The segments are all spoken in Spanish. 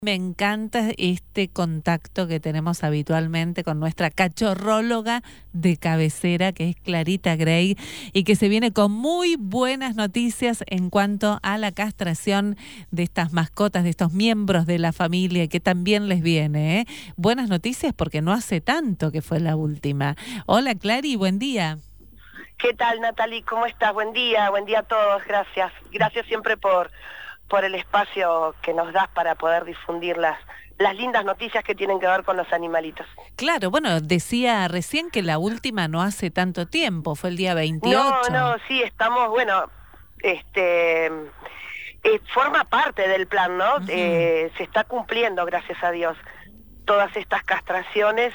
Me encanta este contacto que tenemos habitualmente con nuestra cachorróloga de cabecera, que es Clarita Gray, y que se viene con muy buenas noticias en cuanto a la castración de estas mascotas, de estos miembros de la familia, que también les viene, ¿eh? Buenas noticias porque no hace tanto que fue la última. Hola, Clary, buen día. ¿Qué tal, Natalie? ¿Cómo estás? Buen día a todos, gracias. Gracias siempre por el espacio que nos das para poder difundir las lindas noticias que tienen que ver con los animalitos. Claro, bueno, decía recién que la última no hace tanto tiempo, fue el día 28. No, sí, estamos, bueno, forma parte del plan, ¿no? Uh-huh. Se está cumpliendo, gracias a Dios, todas estas castraciones,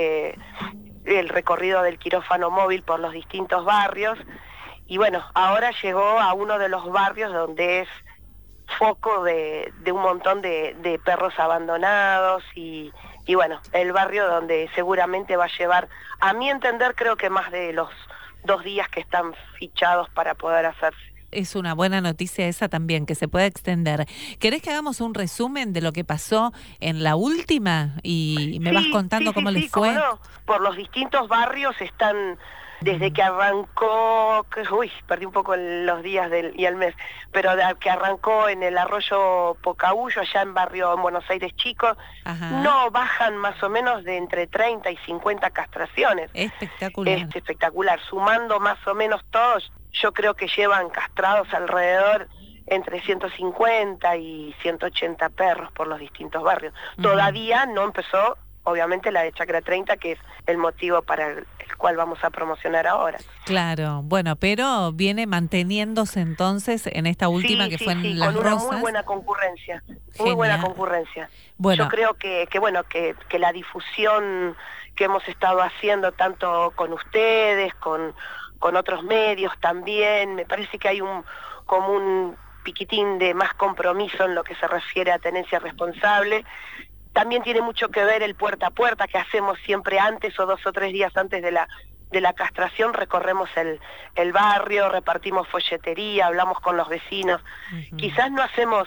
el recorrido del quirófano móvil por los distintos barrios, y bueno, ahora llegó a uno de los barrios donde es foco de un montón de perros abandonados y bueno, el barrio donde seguramente va a llevar, a mi entender, creo que más de los 2 días que están fichados para poder hacerse. Es una buena noticia esa también, que se pueda extender. ¿Querés que hagamos un resumen de lo que pasó en la última? Y me vas contando cómo les fue. Cómo no. Por los distintos barrios están, desde que arrancó, perdí un poco los días y el mes, pero de que arrancó en el arroyo Pocahuyo, allá en Buenos Aires Chico, no bajan más o menos de entre 30 y 50 castraciones. Espectacular. Espectacular, sumando más o menos todos. Yo creo que llevan castrados alrededor entre 150 y 180 perros por los distintos barrios. Todavía no empezó, obviamente, la de Chacra 30, que es el motivo para el cual vamos a promocionar ahora. Claro, bueno, pero viene manteniéndose entonces en esta última que fue en Las Rosas. Con una muy buena concurrencia, muy buena concurrencia. Bueno. Yo creo que la difusión que hemos estado haciendo tanto con ustedes, con otros medios también, me parece que hay como un piquitín de más compromiso en lo que se refiere a tenencia responsable. También tiene mucho que ver el puerta a puerta que hacemos siempre antes o 2 o 3 días antes de la castración, recorremos el barrio, repartimos folletería, hablamos con los vecinos. Quizás no hacemos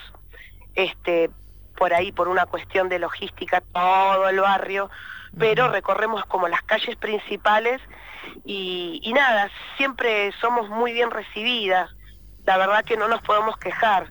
por ahí, por una cuestión de logística, todo el barrio, pero recorremos como las calles principales y nada, siempre somos muy bien recibidas, la verdad que no nos podemos quejar,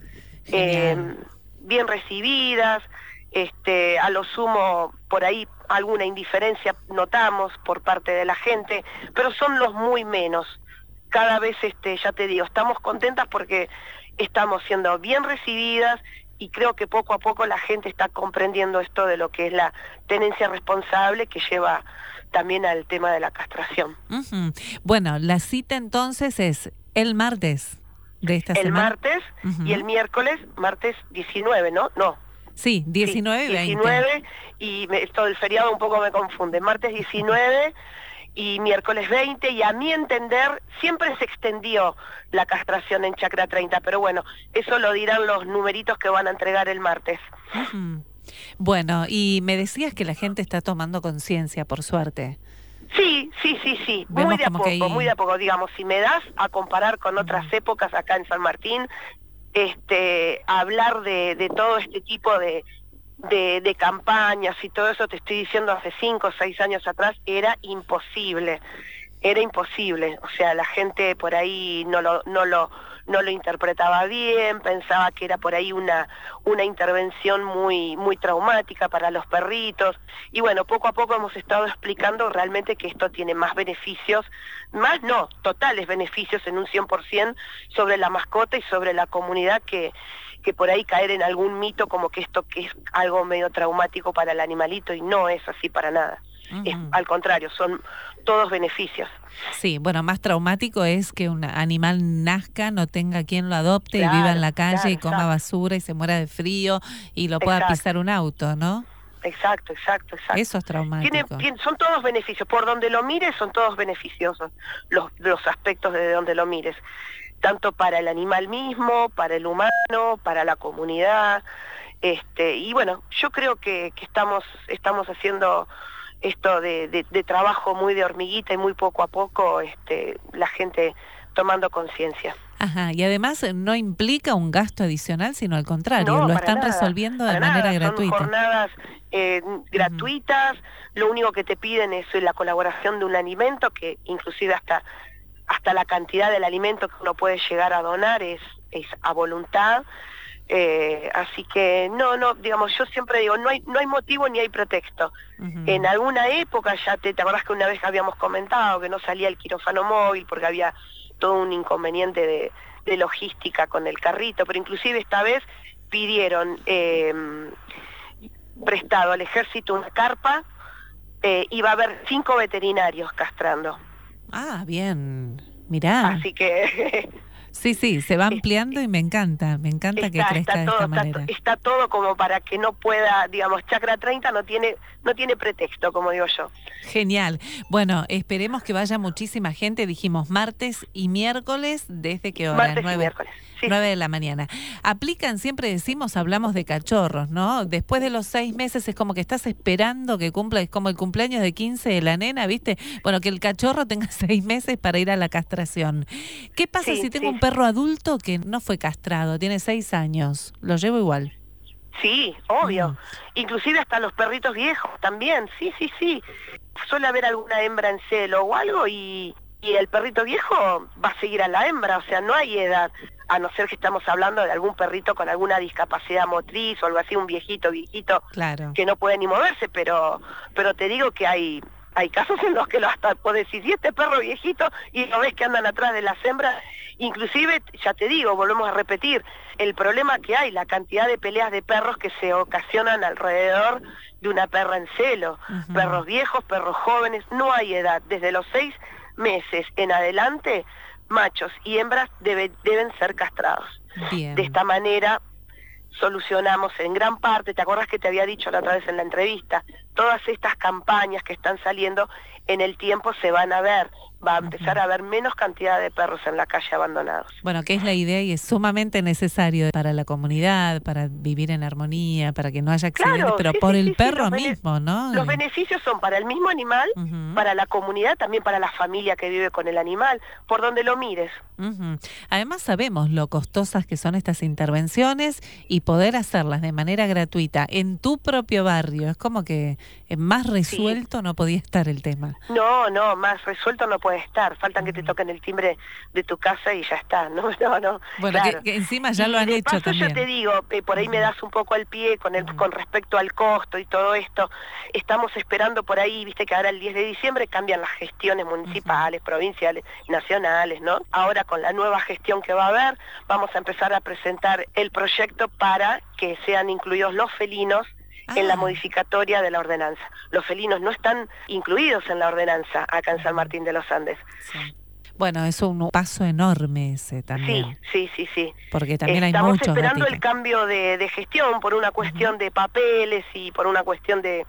bien recibidas, a lo sumo por ahí alguna indiferencia notamos por parte de la gente, pero son los muy menos. Cada vez, ya te digo, estamos contentas porque estamos siendo bien recibidas y creo que poco a poco la gente está comprendiendo esto de lo que es la tenencia responsable, que lleva también al tema de la castración. Bueno, la cita entonces es el martes de esta semana. El martes y el miércoles, martes 19, ¿no? No. Sí, 19 y 20. 19 y esto del feriado un poco me confunde. Martes 19 y miércoles 20, y a mi entender siempre se extendió la castración en Chacra 30, pero bueno, eso lo dirán los numeritos que van a entregar el martes. Bueno, y me decías que la gente está tomando conciencia, por suerte. Sí. Muy de a poco, digamos, si me das a comparar con otras épocas acá en San Martín, hablar de todo este tipo de campañas y todo eso, te estoy diciendo, hace 5 o 6 años atrás era imposible, o sea, la gente por ahí no lo interpretaba bien, pensaba que era por ahí una intervención muy traumática para los perritos, y bueno, poco a poco hemos estado explicando realmente que esto tiene más beneficios, totales beneficios en un 100% sobre la mascota y sobre la comunidad, que por ahí caer en algún mito como que esto que es algo medio traumático para el animalito, y no es así para nada. Al contrario, son todos beneficios. Sí, bueno, más traumático es que un animal nazca, no tenga quien lo adopte, y viva en la calle y coma basura y se muera de frío y lo pueda pisar un auto, ¿no? Exacto. Eso es traumático. Son todos beneficios, por donde lo mires son todos beneficiosos los aspectos de donde lo mires, tanto para el animal mismo, para el humano, para la comunidad, y bueno, yo creo que estamos haciendo esto de trabajo muy de hormiguita y muy poco a poco, la gente tomando conciencia. Ajá, y además no implica un gasto adicional, sino al contrario, No, lo para están nada, resolviendo de para manera nada. gratuita. Son jornadas gratuitas, lo único que te piden es la colaboración de un alimento, que inclusive hasta la cantidad del alimento que uno puede llegar a donar es a voluntad. Así que no, digamos, yo siempre digo, no hay motivo ni hay pretexto. En alguna época ya te acordás que una vez habíamos comentado que no salía el quirófano móvil porque había todo un inconveniente de logística con el carrito, pero inclusive esta vez pidieron prestado al ejército una carpa, y va a haber 5 veterinarios castrando. Ah, bien, mirá. Así que sí, se va ampliando y me encanta que crezca de esta manera. Está todo como para que no pueda, digamos, Chacra 30 no tiene pretexto, como digo yo. Genial. Bueno, esperemos que vaya muchísima gente. Dijimos martes y miércoles, ¿desde qué hora? Martes y miércoles. Sí, 9 de la mañana. Aplican, siempre decimos, hablamos de cachorros, ¿no? Después de los 6 meses es como que estás esperando que cumpla, es como el cumpleaños de 15 de la nena, ¿viste? Bueno, que el cachorro tenga 6 meses para ir a la castración. ¿Qué pasa si tengo un perro adulto que no fue castrado, tiene 6 años? ¿Lo llevo igual? Sí, obvio. Inclusive hasta los perritos viejos también, sí. Suele haber alguna hembra en celo o algo y el perrito viejo va a seguir a la hembra, o sea, no hay edad, a no ser que estamos hablando de algún perrito con alguna discapacidad motriz o algo así, un viejito, claro, que no puede ni moverse, pero te digo que hay casos en los que hasta podés decir, si este perro viejito, y lo ves que andan atrás de las hembras, inclusive, ya te digo, volvemos a repetir, el problema que hay, la cantidad de peleas de perros que se ocasionan alrededor de una perra en celo, perros viejos, perros jóvenes, no hay edad, desde los 6 meses en adelante, machos y hembras deben ser castrados. Bien. De esta manera solucionamos en gran parte, ¿te acuerdas que te había dicho la otra vez en la entrevista? Todas estas campañas que están saliendo en el tiempo se van a ver, va a empezar a haber menos cantidad de perros en la calle abandonados. Bueno, que es la idea y es sumamente necesario para la comunidad, para vivir en armonía, para que no haya accidentes, claro, pero por el perro mismo, ¿no? Los beneficios son para el mismo animal, para la comunidad, también para la familia que vive con el animal, por donde lo mires. Además sabemos lo costosas que son estas intervenciones y poder hacerlas de manera gratuita en tu propio barrio, es como que más resuelto no podía estar el tema. No, más resuelto no puede estar, faltan que te toquen el timbre de tu casa y ya está, no. Bueno, claro. que encima ya lo han hecho paso, también. Yo te digo, por ahí me das un poco al pie con respecto al costo y todo esto, estamos esperando por ahí, viste que ahora el 10 de diciembre cambian las gestiones municipales, provinciales, nacionales, ¿no? Ahora con la nueva gestión que va a haber, vamos a empezar a presentar el proyecto para que sean incluidos los felinos en la modificatoria de la ordenanza. Los felinos no están incluidos en la ordenanza acá en San Martín de los Andes. Sí. Bueno, es un paso enorme ese también. Sí. Porque también hay muchos. Estamos esperando el cambio de gestión por una cuestión de papeles y por una cuestión de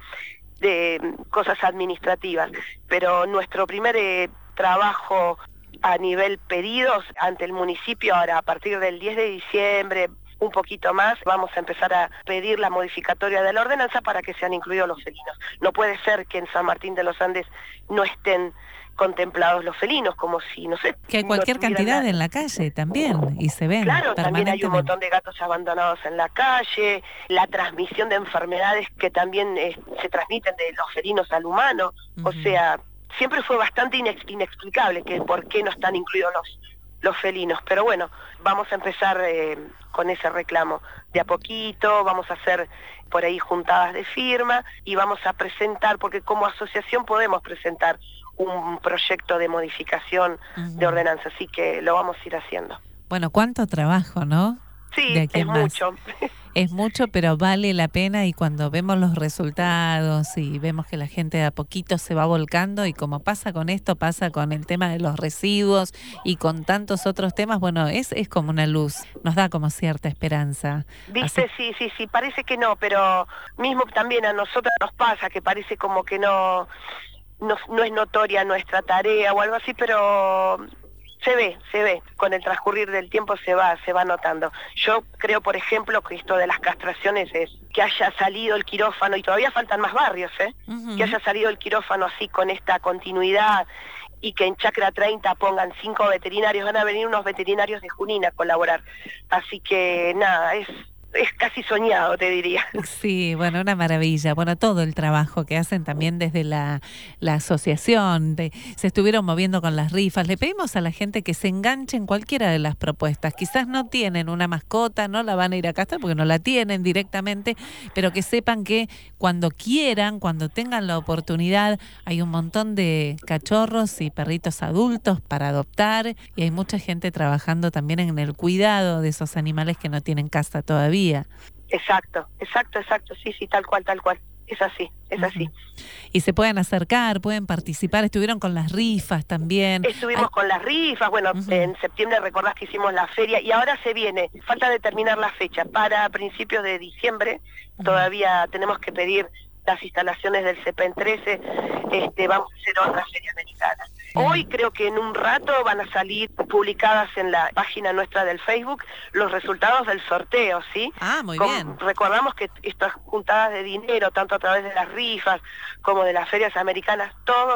cosas administrativas. Pero nuestro primer trabajo a nivel pedidos ante el municipio, ahora a partir del 10 de diciembre, un poquito más, vamos a empezar a pedir la modificatoria de la ordenanza para que sean incluidos los felinos. No puede ser que en San Martín de los Andes no estén contemplados los felinos, como si, no sé... Que hay cualquier cantidad en la calle también, y se ven. Claro, también hay un montón de gatos abandonados en la calle, la transmisión de enfermedades que también se transmiten de los felinos al humano, o sea, siempre fue bastante inexplicable que por qué no están incluidos los felinos, pero bueno, vamos a empezar con ese reclamo de a poquito, vamos a hacer por ahí juntadas de firma y vamos a presentar, porque como asociación podemos presentar un proyecto de modificación de ordenanza, así que lo vamos a ir haciendo. Bueno, cuánto trabajo, ¿no? Sí, es mucho. Es mucho, pero vale la pena, y cuando vemos los resultados y vemos que la gente de a poquito se va volcando, y como pasa con esto, pasa con el tema de los residuos y con tantos otros temas, bueno, es como una luz, nos da como cierta esperanza. ¿Viste? Así... Sí, parece que no, pero mismo también a nosotros nos pasa que parece como que no es notoria nuestra tarea o algo así, pero... Se ve, con el transcurrir del tiempo se va notando. Yo creo, por ejemplo, que esto de las castraciones es que haya salido el quirófano, y todavía faltan más barrios, que haya salido el quirófano así con esta continuidad y que en Chacra 30 pongan 5 veterinarios, van a venir unos veterinarios de Junín a colaborar. Así que nada, es casi soñado, te diría. Sí, bueno, una maravilla. Bueno, todo el trabajo que hacen también desde la asociación, se estuvieron moviendo con las rifas. Le pedimos a la gente que se enganche en cualquiera de las propuestas. Quizás no tienen una mascota, no la van a ir a castrar porque no la tienen directamente, pero que sepan que cuando quieran, cuando tengan la oportunidad, hay un montón de cachorros y perritos adultos para adoptar y hay mucha gente trabajando también en el cuidado de esos animales que no tienen casa todavía. Exacto, sí, tal cual, es así. Y se pueden acercar, pueden participar, estuvieron con las rifas también. Estuvimos con las rifas, bueno, en septiembre recordás que hicimos la feria y ahora se viene, falta determinar la fecha, para principios de diciembre, todavía tenemos que pedir las instalaciones del CEPEN 13, vamos a hacer otra feria americana. Hoy creo que en un rato van a salir publicadas en la página nuestra del Facebook los resultados del sorteo, ¿sí? Ah, muy bien. Recordamos que estas juntadas de dinero, tanto a través de las rifas como de las ferias americanas,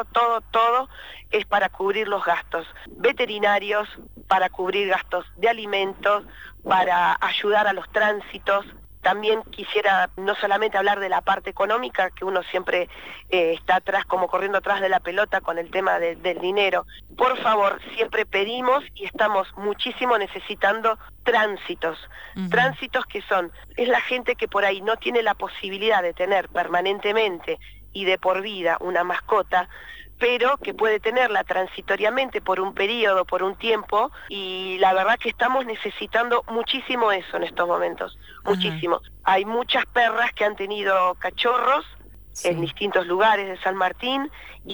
todo es para cubrir los gastos veterinarios, para cubrir gastos de alimentos, para ayudar a los tránsitos. También quisiera no solamente hablar de la parte económica, que uno siempre está atrás, como corriendo atrás de la pelota con el tema del dinero. Por favor, siempre pedimos y estamos muchísimo necesitando tránsitos. Tránsitos que es la gente que por ahí no tiene la posibilidad de tener permanentemente y de por vida una mascota, pero que puede tenerla transitoriamente por un periodo, por un tiempo, y la verdad que estamos necesitando muchísimo eso en estos momentos, muchísimo. Hay muchas perras que han tenido cachorros en distintos lugares de San Martín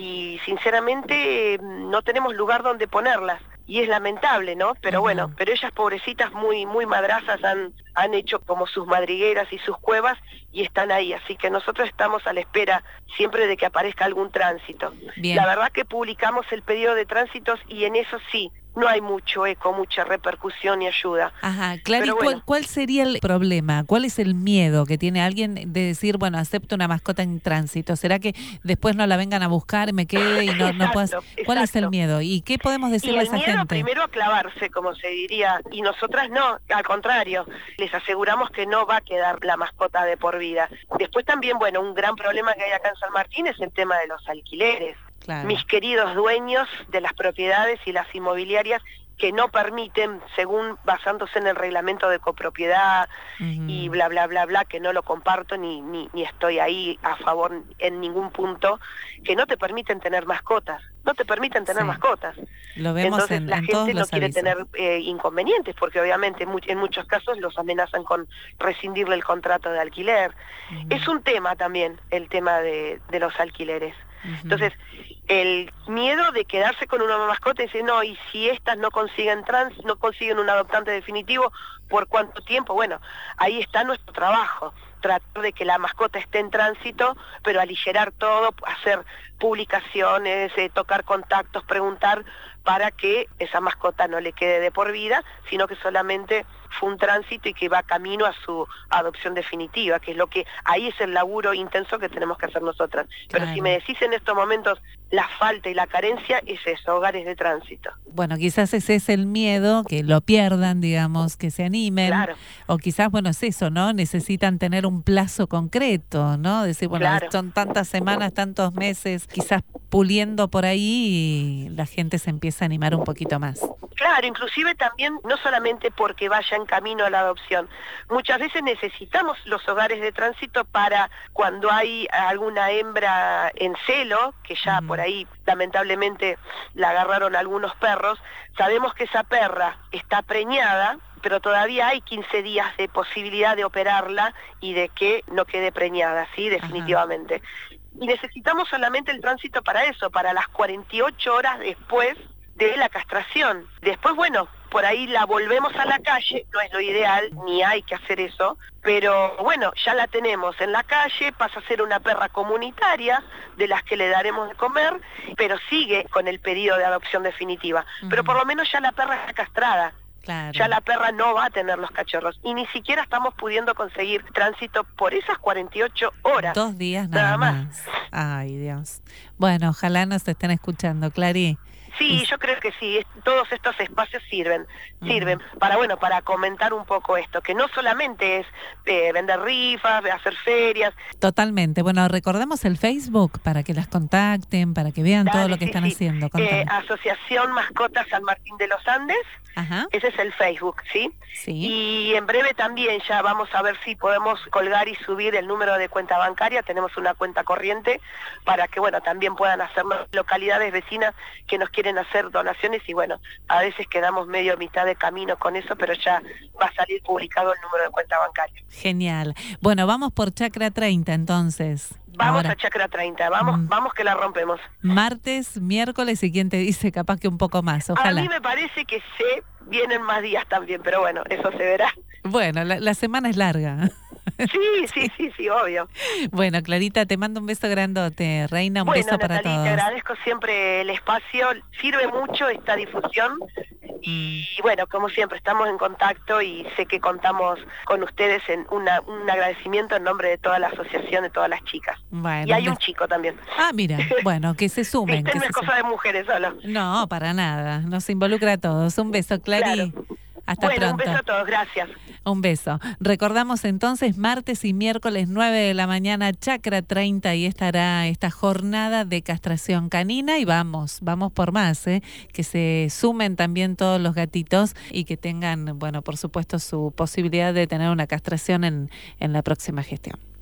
y sinceramente no tenemos lugar donde ponerlas. Y es lamentable, ¿no? Pero bueno, pero ellas pobrecitas muy madrazas han hecho como sus madrigueras y sus cuevas y están ahí. Así que nosotros estamos a la espera siempre de que aparezca algún tránsito. Bien. La verdad que publicamos el pedido de tránsitos y en eso sí, no hay mucho eco, mucha repercusión y ayuda. Ajá, claro. Bueno. ¿Cuál sería el problema? ¿Cuál es el miedo que tiene alguien de decir, bueno, acepto una mascota en tránsito? ¿Será que después no la vengan a buscar, me quede y no puedas? ¿Cuál es el miedo? ¿Y qué podemos decirle a esa gente? El miedo primero a clavarse, como se diría, y nosotras no, al contrario, les aseguramos que no va a quedar la mascota de por vida. Después también, bueno, un gran problema que hay acá en San Martín es el tema de los alquileres. Claro. Mis queridos dueños de las propiedades y las inmobiliarias que no permiten, según basándose en el reglamento de copropiedad y bla, que no lo comparto ni estoy ahí a favor en ningún punto, que no te permiten tener mascotas, mascotas. Lo vemos. Entonces la gente no quiere avisos. tener inconvenientes, porque obviamente en muchos casos los amenazan con rescindirle el contrato de alquiler. Es un tema también, el tema de los alquileres. Entonces, el miedo de quedarse con una mascota y decir, no, y si estas no consiguen un adoptante definitivo, ¿por cuánto tiempo? Bueno, ahí está nuestro trabajo, tratar de que la mascota esté en tránsito, pero aligerar todo, hacer publicaciones, tocar contactos, preguntar, para que esa mascota no le quede de por vida, sino que solamente fue un tránsito y que va camino a su adopción definitiva, que es lo que, ahí es el laburo intenso que tenemos que hacer nosotras. Pero si me decís en estos momentos la falta y la carencia, es eso, hogares de tránsito. Bueno, quizás ese es el miedo, que lo pierdan, digamos, que se animen. Claro. O quizás, bueno, es eso, ¿no? Necesitan tener un plazo concreto, ¿no? Decir, bueno, claro, son tantas semanas, tantos meses, quizás puliendo por ahí y la gente se empieza a animar un poquito más. Claro, inclusive también, no solamente porque vaya en camino a la adopción, muchas veces necesitamos los hogares de tránsito para cuando hay alguna hembra en celo, que ya por ahí lamentablemente la agarraron algunos perros, sabemos que esa perra está preñada, pero todavía hay 15 días de posibilidad de operarla y de que no quede preñada, ¿sí? Definitivamente. Y necesitamos solamente el tránsito para eso, para las 48 horas después de la castración. Después, bueno, por ahí la volvemos a la calle, no es lo ideal, ni hay que hacer eso, pero bueno, ya la tenemos en la calle, pasa a ser una perra comunitaria, de las que le daremos de comer, pero sigue con el pedido de adopción definitiva. Pero por lo menos ya la perra está castrada. Claro. Ya la perra no va a tener los cachorros y ni siquiera estamos pudiendo conseguir tránsito por esas 48 horas. 2 días nada más. Ay, Dios. Bueno, ojalá nos estén escuchando, Clary. Sí, yo creo que sí, todos estos espacios sirven para, bueno, para comentar un poco esto, que no solamente es vender rifas, hacer ferias. Totalmente. Bueno, recordemos el Facebook para que las contacten, para que vean todo lo que están haciendo. Contame. Asociación Mascotas San Martín de los Andes. Ajá. Ese es el Facebook, ¿sí? Sí. Y en breve también ya vamos a ver si podemos colgar y subir el número de cuenta bancaria. Tenemos una cuenta corriente para que, bueno, también puedan hacernos localidades vecinas que nos quieren hacer donaciones y, bueno, a veces quedamos medio a mitad de camino con eso, pero ya va a salir publicado el número de cuenta bancaria. Genial. Bueno, vamos por Chacra 30 entonces. Vamos ahora a Chacra 30, vamos que la rompemos. Martes, miércoles y quién te dice, capaz que un poco más, ojalá. A mí me parece que vienen más días también, pero bueno, eso se verá. Bueno, la semana es larga. Sí, obvio. Bueno, Clarita, te mando un beso grandote, reina, un beso para Natalie, todos. te agradezco siempre el espacio, sirve mucho esta difusión y bueno, como siempre, estamos en contacto y sé que contamos con ustedes en un agradecimiento en nombre de toda la asociación, de todas las chicas. Bueno, y hay un chico también. Ah, mira, bueno, que se sumen. No es cosa de mujeres solo. No, para nada, nos involucra a todos. Un beso, Clary. Claro. Hasta pronto. Un beso a todos, gracias. Un beso. Recordamos entonces martes y miércoles 9 de la mañana, Chacra 30, y estará esta jornada de castración canina y vamos por más, que se sumen también todos los gatitos y que tengan, bueno, por supuesto su posibilidad de tener una castración en la próxima gestión.